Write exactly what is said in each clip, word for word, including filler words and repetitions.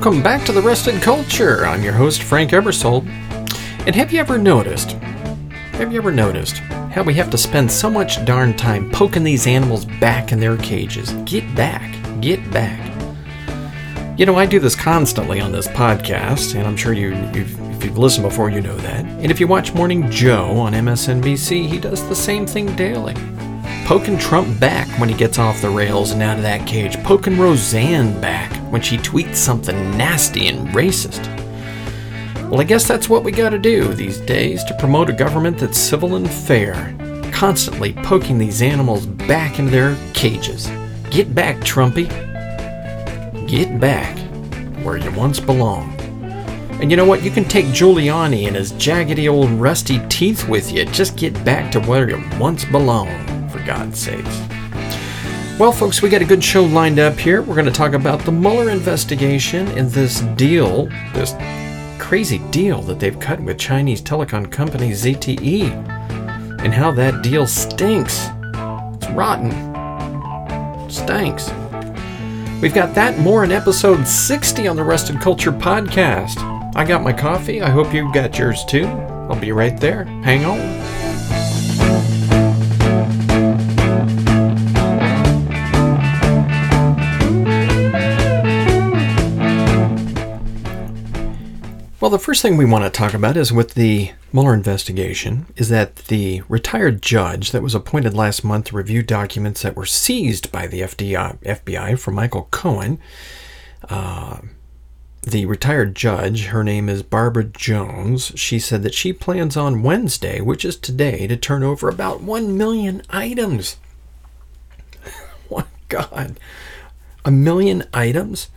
welcome back to The Rested Culture. I'm your host, Frank Ebersold. And have you ever noticed, have you ever noticed how we have to spend so much darn time poking these animals back in their cages? Get back, get back. You know, I do this constantly on this podcast, and I'm sure you, you've, if you've listened before, you know that. And if you watch Morning Joe on M S N B C, he does the same thing daily. Poking Trump back when he gets off the rails and out of that cage. Poking Roseanne back when she tweets something nasty and racist. Well, I guess that's what we gotta do these days to promote a government that's civil and fair. Constantly poking these animals back into their cages. Get back, Trumpy. Get back where you once belonged. And you know what? You can take Giuliani and his jaggedy old rusty teeth with you. Just get back to where you once belonged. For God's sakes. Well, folks, we got a good show lined up here. We're going to talk about the Mueller investigation and this deal, this crazy deal that they've cut with Chinese telecom company Z T E, and how that deal stinks. It's rotten. It stinks. We've got that more in episode sixty on the Rested Culture podcast. I got my coffee. I hope you got yours too. I'll be right there. Hang on. Well, the first thing we want to talk about is with the Mueller investigation is that the retired judge that was appointed last month to review documents that were seized by the F B I from Michael Cohen, uh, the retired judge, her name is Barbara Jones, she said that she plans on Wednesday, which is today, to turn over about one million items. Oh, my God. A million items?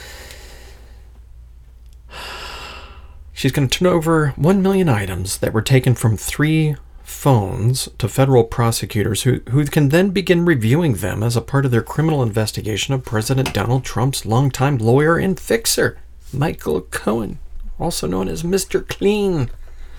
She's going to turn over one million items that were taken from three phones to federal prosecutors who, who can then begin reviewing them as a part of their criminal investigation of President Donald Trump's longtime lawyer and fixer, Michael Cohen, also known as Mister Clean.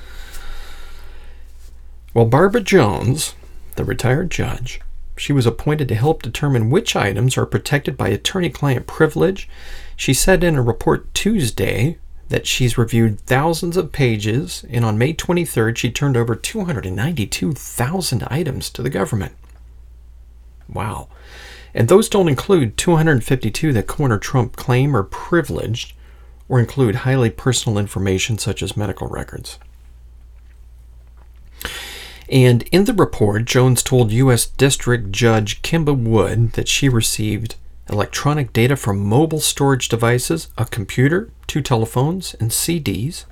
Well, Barbara Jones, the retired judge, she was appointed to help determine which items are protected by attorney-client privilege. She said in a report Tuesday that she's reviewed thousands of pages, and on May twenty-third, she turned over two hundred ninety-two thousand items to the government. Wow. And those don't include two hundred fifty-two that Cohen or Trump claim are privileged or include highly personal information such as medical records. And in the report, Jones told U S District Judge Kimba Wood that she received electronic data from mobile storage devices, a computer, two telephones, and C Ds.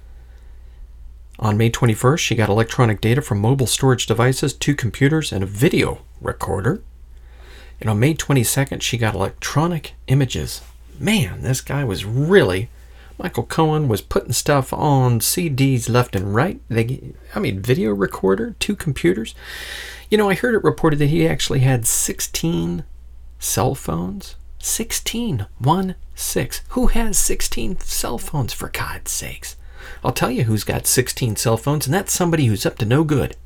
On May twenty-first, she got electronic data from mobile storage devices, two computers, and a video recorder. And on May twenty-second, she got electronic images. Man, this guy was really... Michael Cohen was putting stuff on C Ds left and right. They, I mean, video recorder, two computers. You know, I heard it reported that he actually had sixteen cell phones. sixteen. One, six. Who has sixteen cell phones, for God's sakes? I'll tell you who's got sixteen cell phones, and that's somebody who's up to no good.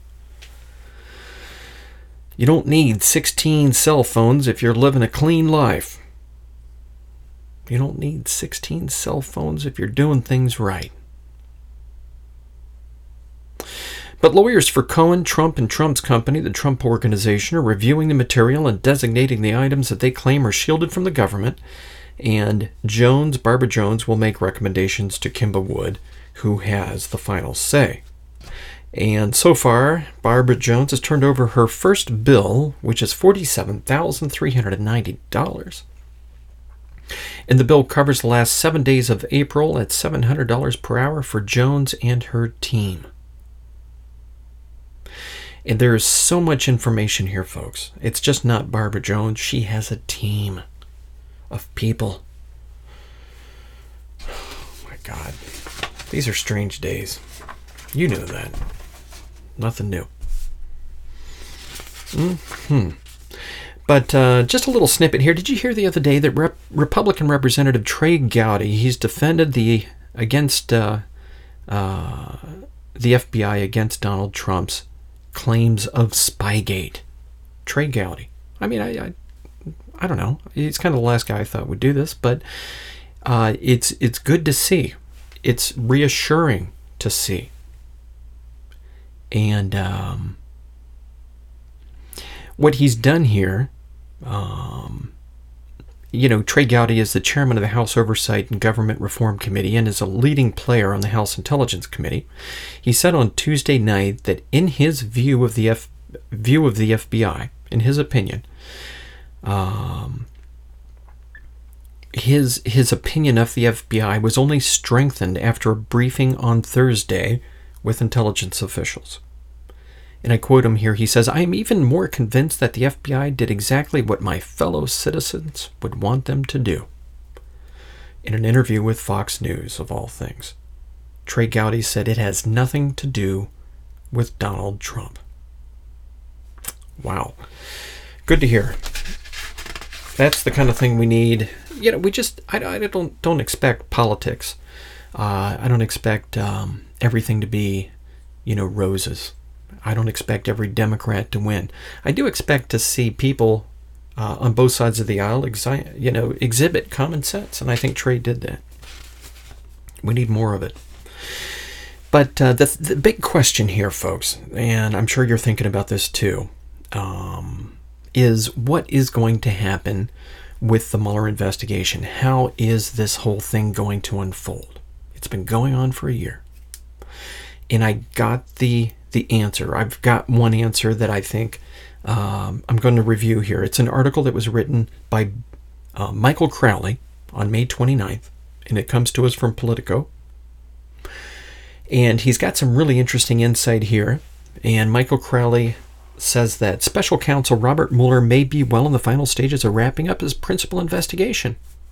You don't need sixteen cell phones if you're living a clean life. You don't need sixteen cell phones if you're doing things right. But lawyers for Cohen, Trump, and Trump's company, the Trump Organization, are reviewing the material and designating the items that they claim are shielded from the government. And Jones, Barbara Jones, will make recommendations to Kimba Wood, who has the final say. And so far, Barbara Jones has turned over her first bill, which is forty-seven thousand three hundred ninety dollars. And the bill covers the last seven days of April at seven hundred dollars per hour for Jones and her team. And there is so much information here, folks. It's just not Barbara Jones. She has a team of people. Oh my God. These are strange days. You knew that. Nothing new. Mm-hmm. But uh, just a little snippet here. Did you hear the other day that Rep- Republican Representative Trey Gowdy, he's defended the against uh, uh, the F B I against Donald Trump's claims of Spygate. Trey Gowdy. I mean, I, I, I don't know. He's kind of the last guy I thought would do this, but uh, it's it's good to see. It's reassuring to see. And um, what he's done here, um, you know, Trey Gowdy is the chairman of the House Oversight and Government Reform Committee and is a leading player on the House Intelligence Committee. He said on Tuesday night that in his view of the F, view of the F B I, in his opinion, um, his his opinion of the F B I was only strengthened after a briefing on Thursday with intelligence officials. And I quote him here. He says, "I am even more convinced that the F B I did exactly what my fellow citizens would want them to do." In an interview with Fox News, of all things, Trey Gowdy said it has nothing to do with Donald Trump. Wow. Good to hear. That's the kind of thing we need. You know, we just, I, I don't don't expect politics. Uh, I don't expect um, everything to be, you know, roses. I don't expect every Democrat to win. I do expect to see people uh, on both sides of the aisle, exi- you know, exhibit common sense, and I think Trey did that. We need more of it. But uh, the, the big question here, folks, and I'm sure you're thinking about this too, um, is what is going to happen with the Mueller investigation? How is this whole thing going to unfold? It's been going on for a year. And I got the the answer. I've got one answer that I think um, I'm going to review here. It's an article that was written by uh, Michael Crowley on May twenty-ninth, and it comes to us from Politico. And he's got some really interesting insight here. And Michael Crowley says that Special Counsel Robert Mueller may be well in the final stages of wrapping up his principal investigation.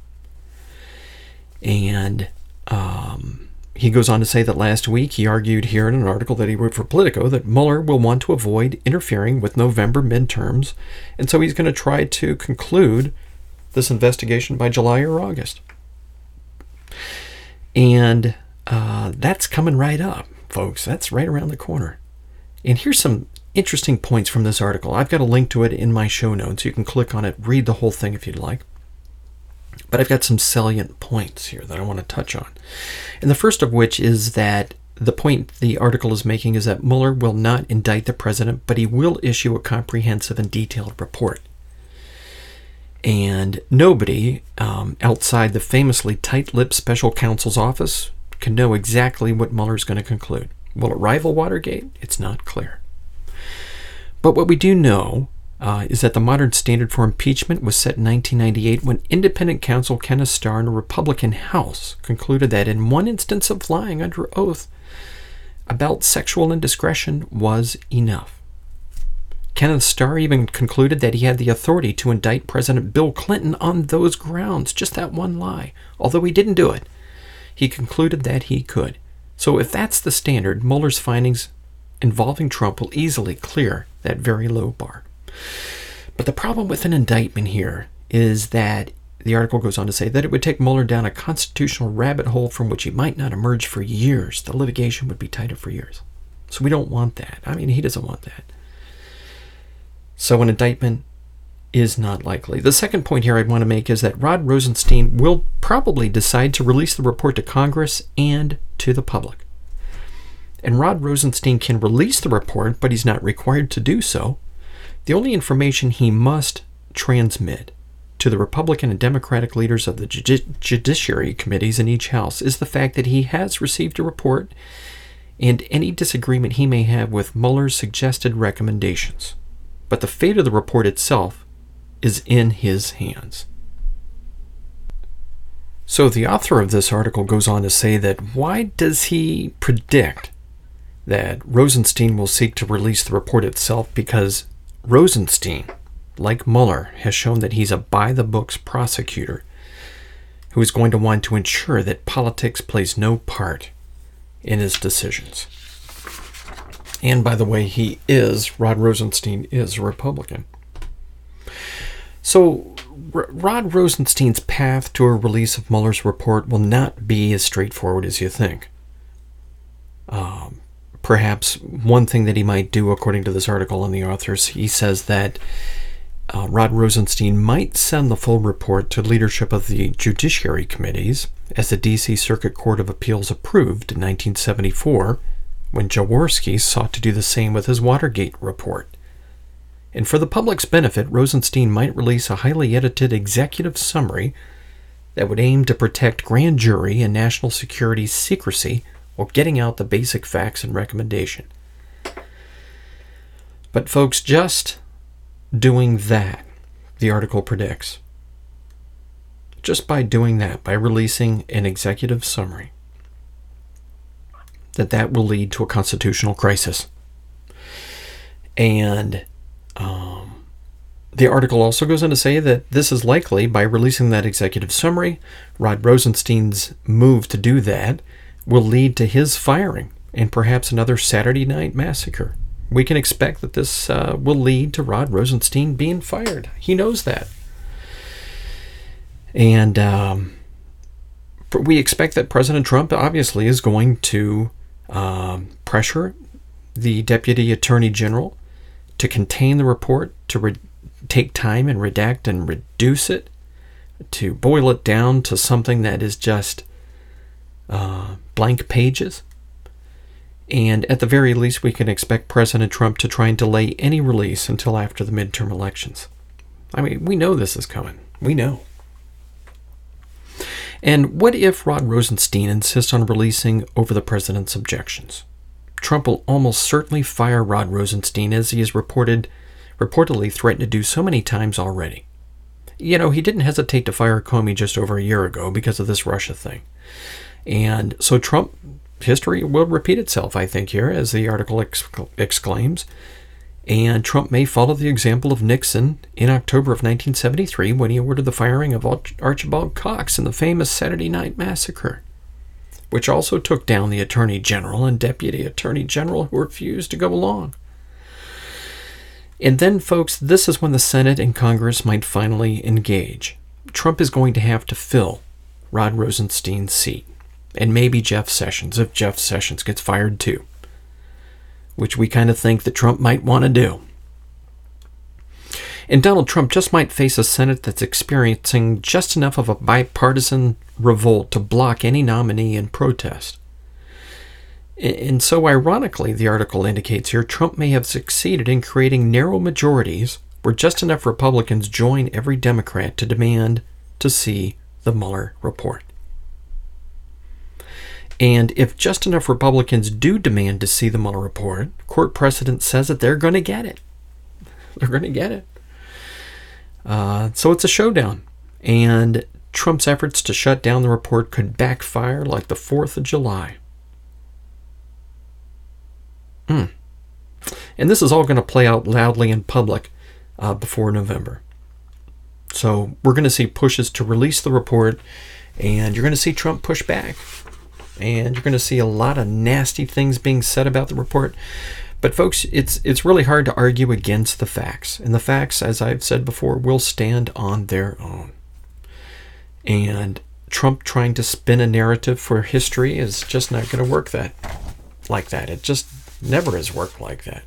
And um, he goes on to say that last week he argued here in an article that he wrote for Politico that Mueller will want to avoid interfering with November midterms, and so he's going to try to conclude this investigation by July or August. And uh, that's coming right up, folks. That's right around the corner. And here's some interesting points from this article. I've got a link to it in my show notes. You can click on it, read the whole thing if you'd like. But I've got some salient points here that I want to touch on. And the first of which is that the point the article is making is that Mueller will not indict the president, but he will issue a comprehensive and detailed report. And nobody um, outside the famously tight-lipped special counsel's office can know exactly what Mueller's going to conclude. Will it rival Watergate? It's not clear. But what we do know uh, is that the modern standard for impeachment was set in nineteen ninety-eight when independent counsel Kenneth Starr in a Republican House concluded that in one instance of lying under oath about sexual indiscretion was enough. Kenneth Starr even concluded that he had the authority to indict President Bill Clinton on those grounds, just that one lie. Although he didn't do it, he concluded that he could. So if that's the standard, Mueller's findings involving Trump will easily clear that very low bar. But the problem with an indictment here is that the article goes on to say that it would take Mueller down a constitutional rabbit hole from which he might not emerge for years. The litigation would be tighter for years. So we don't want that. I mean, he doesn't want that. So an indictment is not likely. The second point here I want to make is that Rod Rosenstein will probably decide to release the report to Congress and to the public. And Rod Rosenstein can release the report, but he's not required to do so. The only information he must transmit to the Republican and Democratic leaders of the Judi- Judiciary Committees in each house is the fact that he has received a report and any disagreement he may have with Mueller's suggested recommendations. But the fate of the report itself is in his hands. So the author of this article goes on to say that why does he predict that Rosenstein will seek to release the report itself? Because Rosenstein, like Mueller, has shown that he's a by-the-books prosecutor who is going to want to ensure that politics plays no part in his decisions. And by the way, he is, Rod Rosenstein is a Republican. So R- Rod Rosenstein's path to a release of Mueller's report will not be as straightforward as you think. Um, perhaps one thing that he might do, according to this article and the authors, he says that uh, Rod Rosenstein might send the full report to leadership of the Judiciary Committees, as the D C Circuit Court of Appeals approved in nineteen seventy-four, when Jaworski sought to do the same with his Watergate report. And for the public's benefit, Rosenstein might release a highly edited executive summary that would aim to protect grand jury and national security secrecy while getting out the basic facts and recommendation. But folks, just doing that, the article predicts, just by doing that, by releasing an executive summary, that that will lead to a constitutional crisis. And um, the article also goes on to say that this is likely, by releasing that executive summary, Rod Rosenstein's move to do that will lead to his firing and perhaps another Saturday night massacre. We can expect that this uh, will lead to Rod Rosenstein being fired. He knows that. And um, we expect that President Trump obviously is going to um, pressure the Deputy Attorney General to contain the report, to re- take time and redact and reduce it, to boil it down to something that is just uh, blank pages. And at the very least, we can expect President Trump to try and delay any release until after the midterm elections. I mean, we know this is coming. We know. And what if Rod Rosenstein insists on releasing over the president's objections? Trump will almost certainly fire Rod Rosenstein, as he has reported, reportedly threatened to do so many times already. You know, he didn't hesitate to fire Comey just over a year ago because of this Russia thing. And so Trump, history will repeat itself, I think, here, as the article exc- exclaims. And Trump may follow the example of Nixon in October of nineteen seventy-three, when he ordered the firing of Archibald Cox in the famous Saturday Night Massacre, which also took down the Attorney General and Deputy Attorney General who refused to go along. And then, folks, this is when the Senate and Congress might finally engage. Trump is going to have to fill Rod Rosenstein's seat, and maybe Jeff Sessions, if Jeff Sessions gets fired too, which we kind of think that Trump might want to do. And Donald Trump just might face a Senate that's experiencing just enough of a bipartisan revolt to block any nominee in protest. And so, ironically, the article indicates here, Trump may have succeeded in creating narrow majorities where just enough Republicans join every Democrat to demand to see the Mueller report. And if just enough Republicans do demand to see the Mueller report, court precedent says that they're going to get it. They're going to get it. Uh, so it's a showdown. And Trump's efforts to shut down the report could backfire like the fourth of July. Mm. And this is all going to play out loudly in public uh, before November. So we're going to see pushes to release the report, and you're going to see Trump push back. And you're going to see a lot of nasty things being said about the report. But folks, it's it's really hard to argue against the facts. And the facts, as I've said before, will stand on their own. And Trump trying to spin a narrative for history is just not going to work that like that. It just never has worked like that.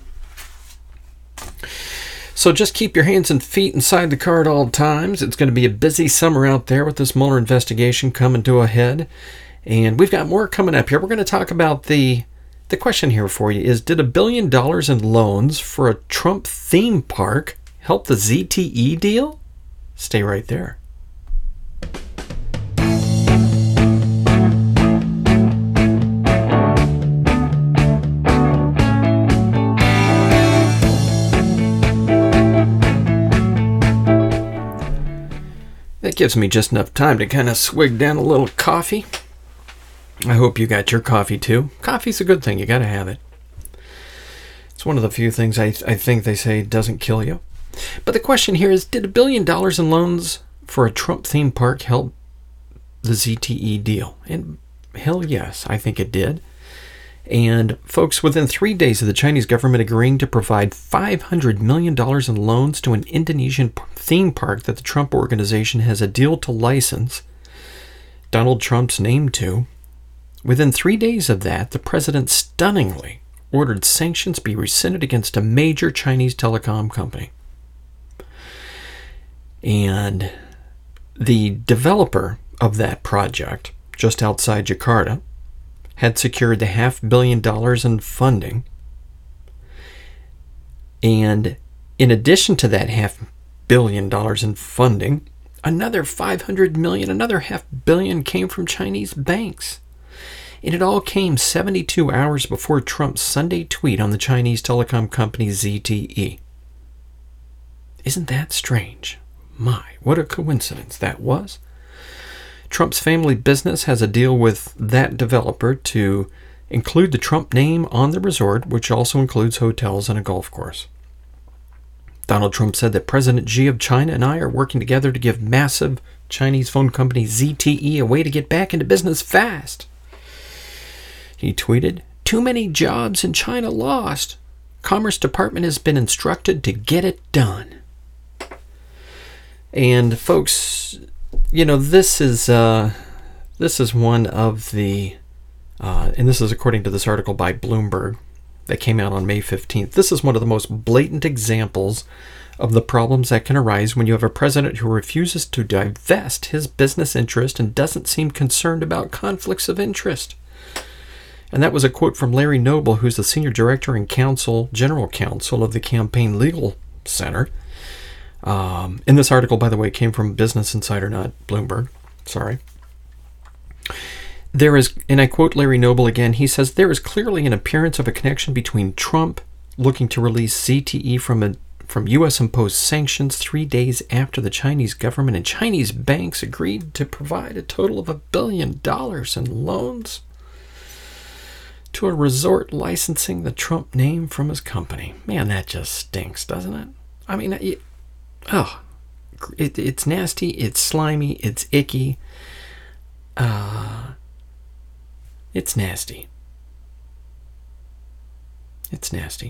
So just keep your hands and feet inside the car at all times. It's going to be a busy summer out there with this Mueller investigation coming to a head. And we've got more coming up here. We're going to talk about the the question here for you is, did a billion dollars in loans for a Trump theme park help the Z T E deal? Stay right there. That gives me just enough time to kind of swig down a little coffee. I hope you got your coffee too. Coffee's a good thing. You got to have it. It's one of the few things I, I think they say doesn't kill you. But the question here is, did a billion dollars in loans for a Trump theme park help the Z T E deal? And hell yes, I think it did. And folks, within three days of the Chinese government agreeing to provide five hundred million dollars in loans to an Indonesian theme park that the Trump organization has a deal to license Donald Trump's name to, within three days of that, the president stunningly ordered sanctions be rescinded against a major Chinese telecom company. And the developer of that project, just outside Jakarta, had secured the half billion dollars in funding. And in addition to that half billion dollars in funding, another five hundred million, another half billion came from Chinese banks. And it all came seventy-two hours before Trump's Sunday tweet on the Chinese telecom company Z T E. Isn't that strange? My, what a coincidence that was. Trump's family business has a deal with that developer to include the Trump name on the resort, which also includes hotels and a golf course. Donald Trump said that President Xi of China and I are working together to give massive Chinese phone company Z T E a way to get back into business fast. He tweeted, "Too many jobs in China lost. Commerce Department has been instructed to get it done." And folks, you know, this is uh, this is one of the, uh, and this is according to this article by Bloomberg that came out on May fifteenth. This is one of the most blatant examples of the problems that can arise when you have a president who refuses to divest his business interest and doesn't seem concerned about conflicts of interest. And that was a quote from Larry Noble, who's the senior director and counsel, general counsel of the Campaign Legal Center. Um, and this article, by the way, came from Business Insider, not Bloomberg. Sorry. There is, and I quote Larry Noble again, he says, "There is clearly an appearance of a connection between Trump looking to release Z T E from a, from U S-imposed sanctions three days after the Chinese government and Chinese banks agreed to provide a total of a billion dollars in loans to a resort licensing the Trump name from his company." Man, that just stinks, doesn't it? I mean, it, oh, it, it's nasty, it's slimy, it's icky. Uh, it's nasty. It's nasty.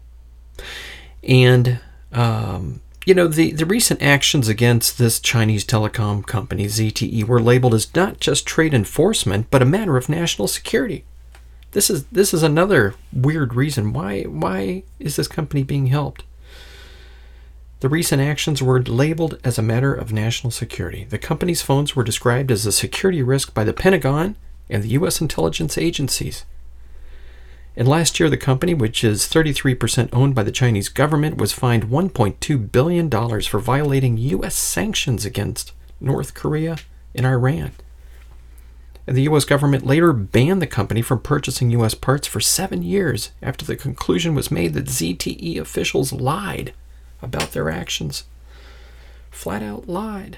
And, um, you know, the, the recent actions against this Chinese telecom company, Z T E, were labeled as not just trade enforcement, but a matter of national security. This is this is another weird reason. Why why is this company being helped? The recent actions were labeled as a matter of national security. The company's phones were described as a security risk by the Pentagon and the U S intelligence agencies. And last year, the company, which is thirty-three percent owned by the Chinese government, was fined one point two billion dollars for violating U S sanctions against North Korea and Iran. And the U S government later banned the company from purchasing U S parts for seven years after the conclusion was made that Z T E officials lied about their actions. Flat out lied.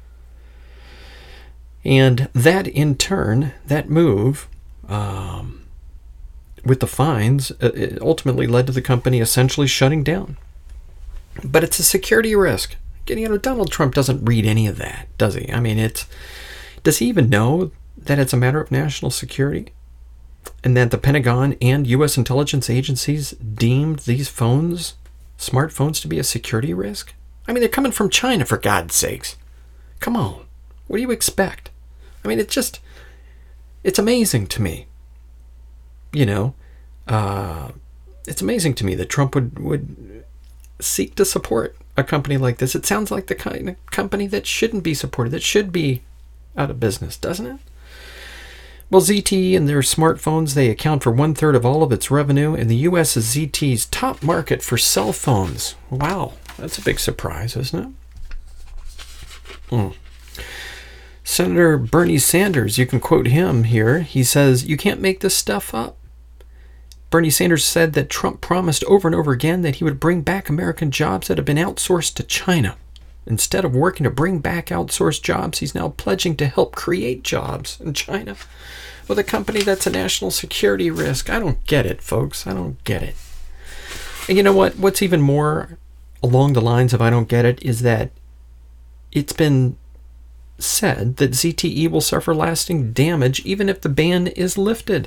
And that, in turn, that move, um, with the fines, uh, it ultimately led to the company essentially shutting down. But it's a security risk. You know, Donald Trump doesn't read any of that, does he? I mean, it's, does he even know that it's a matter of national security, and that the Pentagon and U S intelligence agencies deemed these phones, smartphones, to be a security risk? I mean, they're coming from China, for God's sakes. Come on. What do you expect? I mean, it's just, it's amazing to me. You know, uh, it's amazing to me that Trump would, would seek to support a company like this. It sounds like the kind of company that shouldn't be supported, that should be out of business, doesn't it? Well, Z T E and their smartphones, they account for one-third of all of its revenue, and the U S is Z T E's top market for cell phones. Wow, that's a big surprise, isn't it? Hmm. Senator Bernie Sanders, you can quote him here. He says, "You can't make this stuff up." Bernie Sanders said that Trump promised over and over again that he would bring back American jobs that have been outsourced to China. Instead of working to bring back outsourced jobs, he's now pledging to help create jobs in China with a company that's a national security risk. I don't get it, folks. I don't get it. And you know what? What's even more along the lines of I don't get it is that it's been said that Z T E will suffer lasting damage even if the ban is lifted.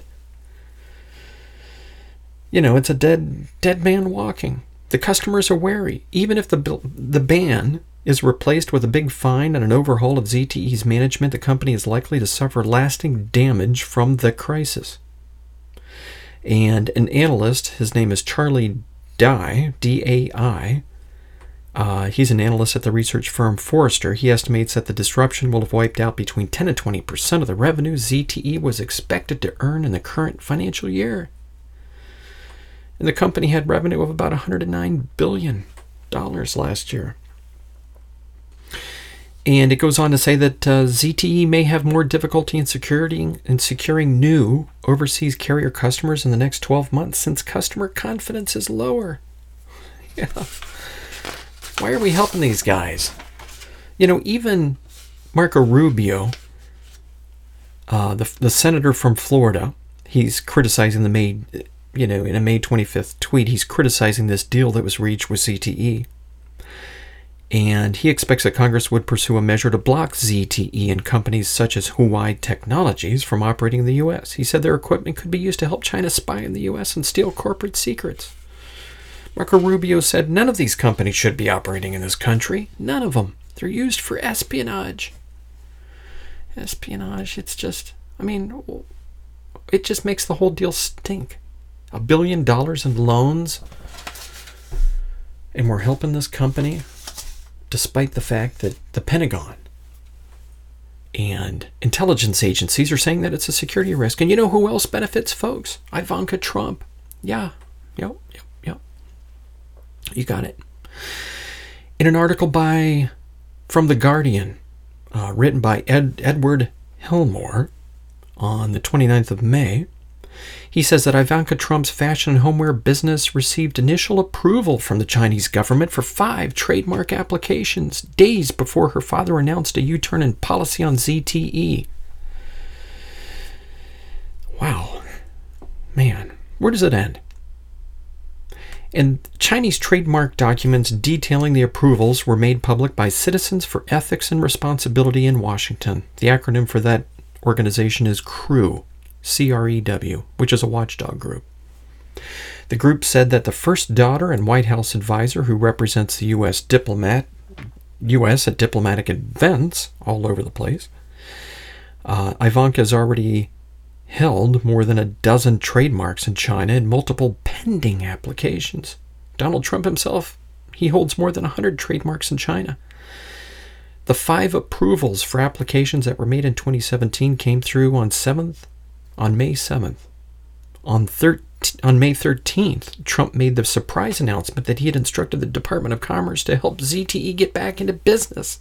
You know, it's a dead dead man walking. The customers are wary. Even if the the ban is replaced with a big fine and an overhaul of Z T E's management, the company is likely to suffer lasting damage from the crisis. And an analyst, his name is Charlie Dai, D A I, Uh, he's an analyst at the research firm Forrester. He estimates that the disruption will have wiped out between ten and twenty percent of the revenue Z T E was expected to earn in the current financial year. And the company had revenue of about one hundred nine billion dollars last year. And it goes on to say that uh, Z T E may have more difficulty in securing, in securing new overseas carrier customers in the next twelve months since customer confidence is lower. Yeah. Why are we helping these guys? You know, even Marco Rubio, uh, the the senator from Florida, he's criticizing the May, you know, in a May twenty-fifth tweet, he's criticizing this deal that was reached with Z T E. And he expects that Congress would pursue a measure to block Z T E and companies such as Huawei Technologies from operating in the U S. He said their equipment could be used to help China spy in the U S and steal corporate secrets. Marco Rubio said none of these companies should be operating in this country. None of them. They're used for espionage. Espionage, it's just, I mean, it just makes the whole deal stink. A billion dollars in loans, and we're helping this company despite the fact that the Pentagon and intelligence agencies are saying that it's a security risk. And you know who else benefits, folks? Ivanka Trump. Yeah, yep, yep. You got it. In an article by from The Guardian, uh, written by Ed, Edward Hillmore on the twenty-ninth of May, he says that Ivanka Trump's fashion and homeware business received initial approval from the Chinese government for five trademark applications days before her father announced a U-turn in policy on Z T E. Wow. Man, where does it end? And Chinese trademark documents detailing the approvals were made public by Citizens for Ethics and Responsibility in Washington. The acronym for that organization is CREW, C R E W, which is a watchdog group. The group said that the first daughter and White House advisor who represents the U S diplomat, U S at diplomatic events all over the place, uh, Ivanka has already held more than a dozen trademarks in China and multiple pending applications. Donald Trump himself, he holds more than one hundred trademarks in China. The five approvals for applications that were made in twenty seventeen came through on seventh, on May seventh. On, thir- on May thirteenth, Trump made the surprise announcement that he had instructed the Department of Commerce to help Z T E get back into business.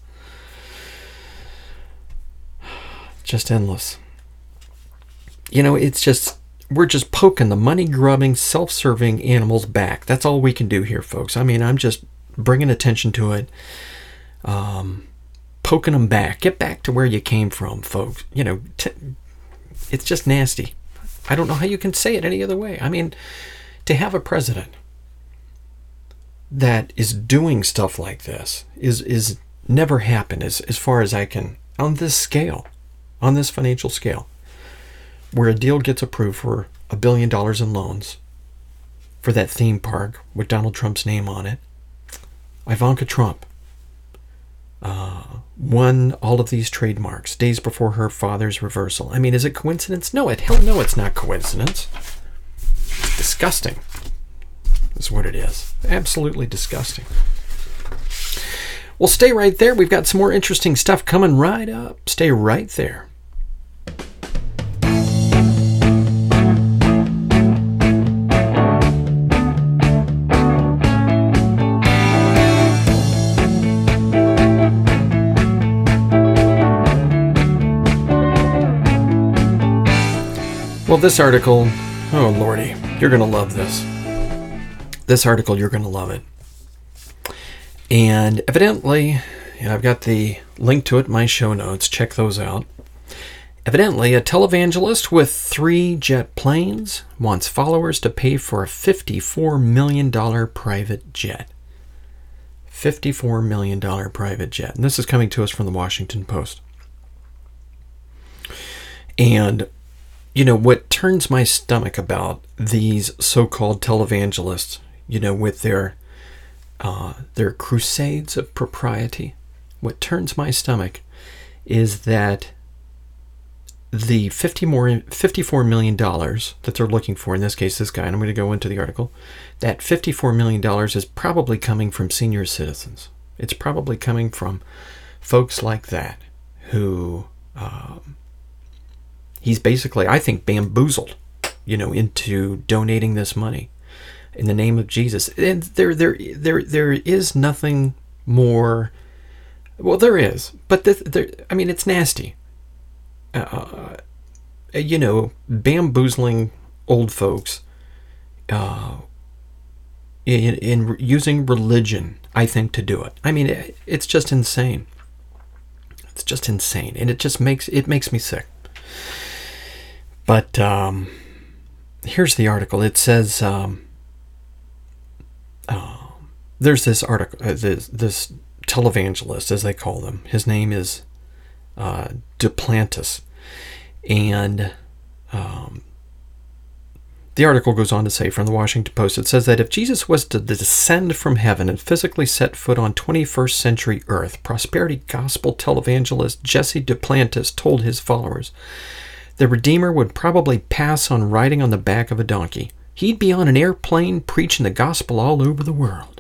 Just endless. You know, it's just, we're just poking the money-grubbing, self-serving animals back. That's all we can do here, folks. I mean, I'm just bringing attention to it, um, poking them back. Get back to where you came from, folks. You know, t- it's just nasty. I don't know how you can say it any other way. I mean, to have a president that is doing stuff like this is is never happened as, as far as I can, on this scale, on this financial scale, where a deal gets approved for a billion dollars in loans for that theme park with Donald Trump's name on it. Ivanka Trump uh, won all of these trademarks days before her father's reversal. I mean, is it coincidence? No, it hell no, it's not coincidence. It's disgusting. Is what it is. Absolutely disgusting. Well, stay right there. We've got some more interesting stuff coming right up. Stay right there. Well, this article, oh lordy, you're going to love this. This article, you're going to love it. And evidently, and I've got the link to it in my show notes, check those out. Evidently, a televangelist with three jet planes wants followers to pay for a fifty-four million dollars private jet. fifty-four million dollars private jet. And this is coming to us from the Washington Post. And you know, what turns my stomach about these so-called televangelists, you know, with their uh, their crusades of propriety, what turns my stomach is that the fifty more, fifty-four million dollars that they're looking for, in this case, this guy, and I'm going to go into the article, that fifty-four million dollars is probably coming from senior citizens. It's probably coming from folks like that who um, he's basically, I think, bamboozled, you know, into donating this money in the name of Jesus. And there, there, there, there is nothing more. Well, there is, but this, there, I mean, it's nasty. Uh, you know, bamboozling old folks uh, in, in using religion, I think, to do it. I mean, it, it's just insane. It's just insane, and it just makes it makes me sick. But um, here's the article. It says um, uh, there's this article, uh, this, this televangelist, as they call them. His name is uh, Duplantis, and um, the article goes on to say, from the Washington Post, it says that if Jesus was to descend from heaven and physically set foot on twenty-first century Earth, prosperity gospel televangelist Jesse Duplantis told his followers, the Redeemer would probably pass on riding on the back of a donkey. He'd be on an airplane preaching the gospel all over the world.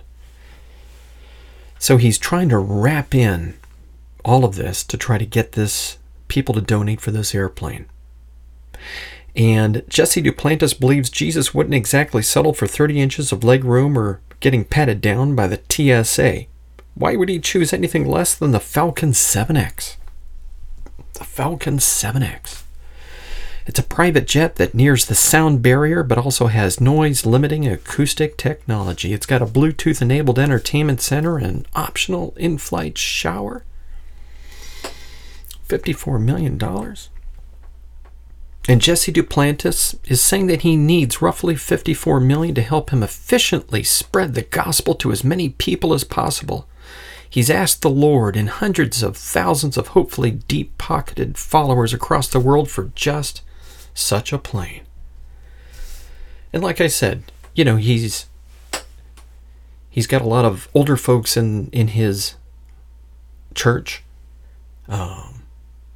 So he's trying to wrap in all of this to try to get this people to donate for this airplane. And Jesse Duplantis believes Jesus wouldn't exactly settle for thirty inches of leg room or getting patted down by the T S A. Why would he choose anything less than the Falcon seven X? The Falcon seven X. It's a private jet that nears the sound barrier but also has noise-limiting acoustic technology. It's got a Bluetooth-enabled entertainment center and an optional in-flight shower. fifty-four million dollars. And Jesse Duplantis is saying that he needs roughly fifty-four million dollars to help him efficiently spread the gospel to as many people as possible. He's asked the Lord and hundreds of thousands of hopefully deep-pocketed followers across the world for just such a plane. And like I said, you know, he's he's got a lot of older folks in, in his church. Um,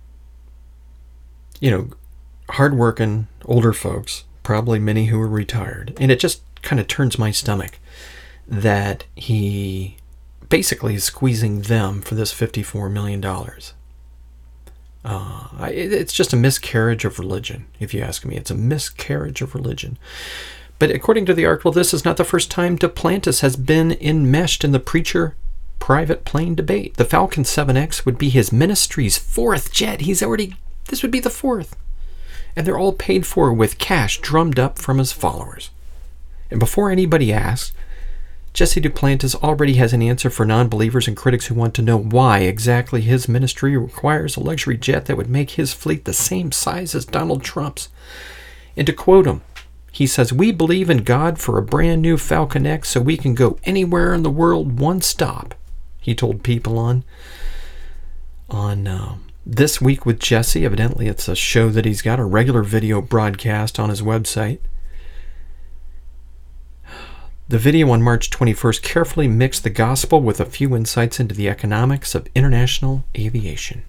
you know, hardworking older folks, probably many who are retired. And it just kind of turns my stomach that he basically is squeezing them for this fifty-four million dollars. Uh, it, it's just a miscarriage of religion, if you ask me. It's a miscarriage of religion. But according to the article, this is not the first time Duplantis has been enmeshed in the preacher private plane debate. The Falcon seven X would be his ministry's fourth jet. He's already, this would be the fourth. And they're all paid for with cash drummed up from his followers. And before anybody asks, Jesse Duplantis already has an answer for non-believers and critics who want to know why exactly his ministry requires a luxury jet that would make his fleet the same size as Donald Trump's. And to quote him, he says, "We believe in God for a brand new Falcon X so we can go anywhere in the world one stop," he told people on, on um, This Week with Jesse. Evidently, it's a show that he's got, a regular video broadcast on his website. The video on March twenty-first carefully mixed the gospel with a few insights into the economics of international aviation.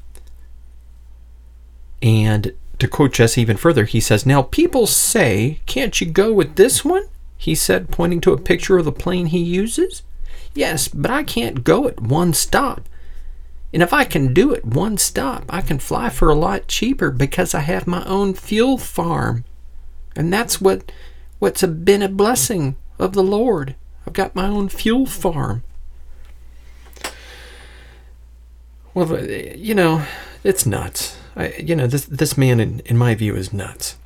And to quote Jesse even further, he says, "Now people say, can't you go with this one?" he said, pointing to a picture of the plane he uses. "Yes, but I can't go at one stop. And if I can do it one stop, I can fly for a lot cheaper because I have my own fuel farm. And that's what what's been a blessing of the Lord. I've got my own fuel farm." Well, you know, it's nuts. I, you know, this this man, in, in my view, is nuts.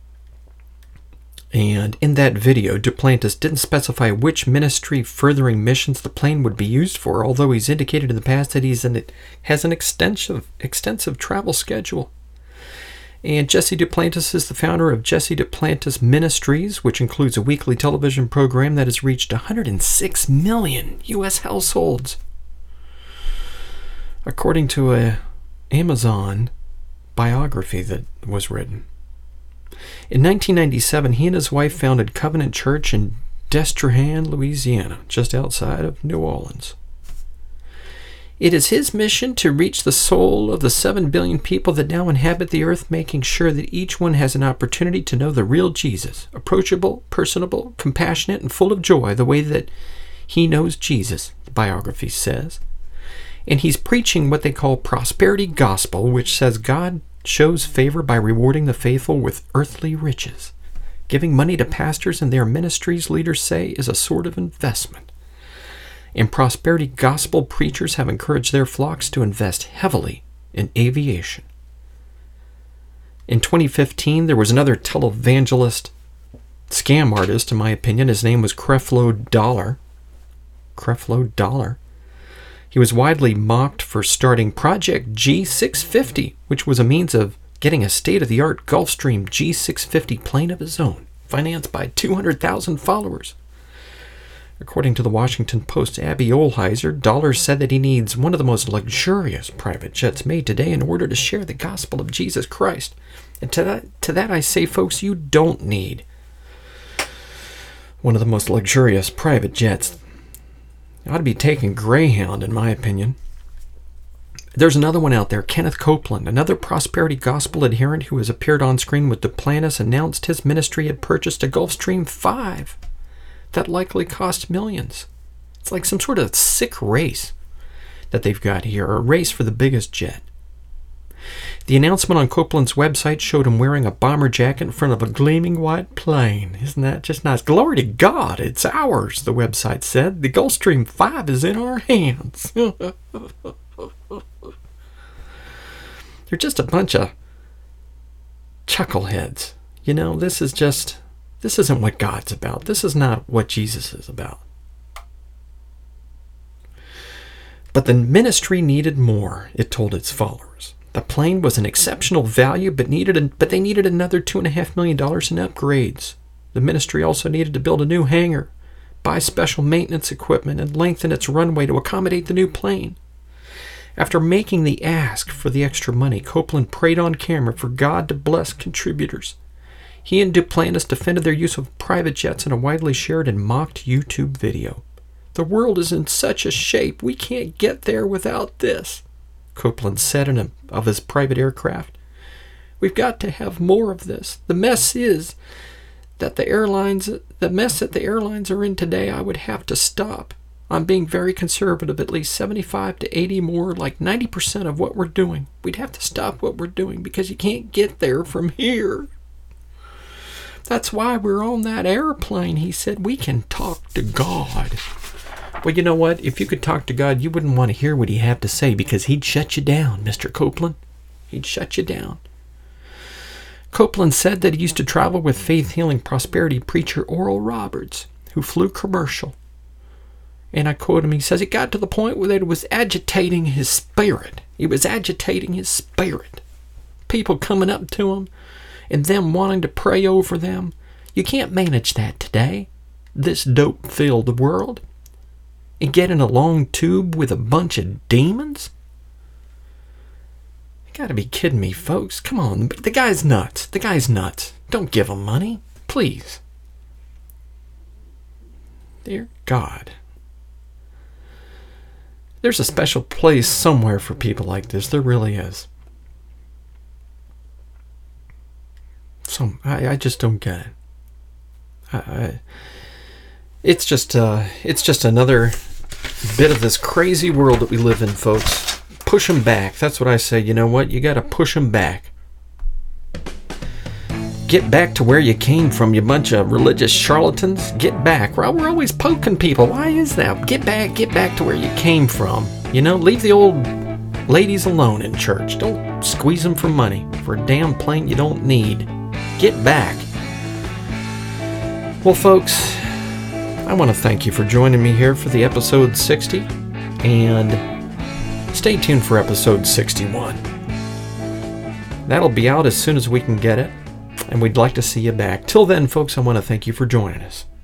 And in that video, Duplantis didn't specify which ministry furthering missions the plane would be used for, although he's indicated in the past that he's in it has an extensive extensive travel schedule. And Jesse Duplantis is the founder of Jesse Duplantis Ministries, which includes a weekly television program that has reached one hundred six million U S households. According to a Amazon biography that was written. In nineteen ninety-seven, he and his wife founded Covenant Church in Destrehan, Louisiana, just outside of New Orleans. It is his mission to reach the soul of the seven billion people that now inhabit the earth, making sure that each one has an opportunity to know the real Jesus, approachable, personable, compassionate, and full of joy, the way that he knows Jesus, the biography says. And he's preaching what they call prosperity gospel, which says God shows favor by rewarding the faithful with earthly riches. Giving money to pastors and their ministries, leaders say, is a sort of investment. And prosperity gospel preachers have encouraged their flocks to invest heavily in aviation. In twenty fifteen, there was another televangelist scam artist, in my opinion. His name was Creflo Dollar. Creflo Dollar. He was widely mocked for starting Project G six fifty, which was a means of getting a state-of-the-art Gulfstream G six fifty plane of his own, financed by two hundred thousand followers. According to the Washington Post's Abby Olheiser, Dollar said that he needs one of the most luxurious private jets made today in order to share the gospel of Jesus Christ. And to that, to that I say, folks, you don't need one of the most luxurious private jets. You ought to be taking Greyhound, in my opinion. There's another one out there, Kenneth Copeland, another prosperity gospel adherent who has appeared on screen with Duplantis, announced his ministry had purchased a Gulfstream five. That likely cost millions. It's like some sort of sick race that they've got here, a race for the biggest jet. The announcement on Copeland's website showed him wearing a bomber jacket in front of a gleaming white plane. Isn't that just nice? Glory to God, it's ours, the website said. The Gulfstream five is in our hands. They're just a bunch of chuckleheads. You know, this is just... This isn't what God's about. This is not what Jesus is about. But the ministry needed more, it told its followers. The plane was an exceptional value, but needed, a, but they needed another two and a half million dollars in upgrades. The ministry also needed to build a new hangar, buy special maintenance equipment, and lengthen its runway to accommodate the new plane. After making the ask for the extra money, Copeland prayed on camera for God to bless contributors. He and Duplantis defended their use of private jets in a widely shared and mocked YouTube video. The world is in such a shape, we can't get there without this, Copeland said in a, of his private aircraft. We've got to have more of this. The mess is that the airlines, the mess that the airlines are in today, I would have to stop. I'm being very conservative, at least seventy-five to eighty more, like ninety percent of what we're doing. We'd have to stop what we're doing because you can't get there from here. That's why we're on that airplane, he said. We can talk to God. Well, you know what? If you could talk to God, you wouldn't want to hear what he had to say because he'd shut you down, Mister Copeland. He'd shut you down. Copeland said that he used to travel with faith-healing prosperity preacher Oral Roberts, who flew commercial. And I quote him, he says, it got to the point where it was agitating his spirit. It was agitating his spirit. People coming up to him, and them wanting to pray over them. You can't manage that today, this dope-filled world. And get in a long tube with a bunch of demons? You gotta be kidding me, folks. Come on, the guy's nuts. The guy's nuts. Don't give him money, please. Dear God. There's a special place somewhere for people like this. There really is. Some, I, I just don't get it. I, I, it's just, uh, it's just another bit of this crazy world that we live in, folks. Push them back. That's what I say. You know what? You got to push them back. Get back to where you came from, you bunch of religious charlatans. Get back. Well, we're always poking people. Why is that? Get back. Get back to where you came from. You know, leave the old ladies alone in church. Don't squeeze them for money for a damn plane you don't need. Get back. Well, folks, I want to thank you for joining me here for the episode sixty, and stay tuned for episode sixty-one. That'll be out as soon as we can get it, and we'd like to see you back. Till then, folks, I want to thank you for joining us.